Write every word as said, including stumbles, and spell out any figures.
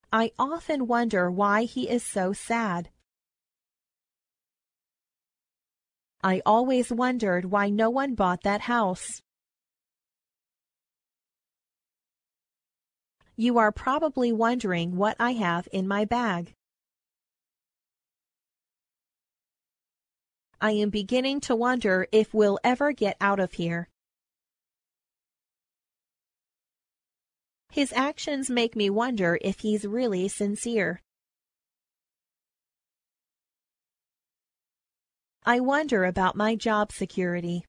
I often wonder why he is so sad. I always wondered why no one bought that house. You are probably wondering what I have in my bag. I am beginning to wonder if we'll ever get out of here. His actions make me wonder if he's really sincere. I wonder about my job security.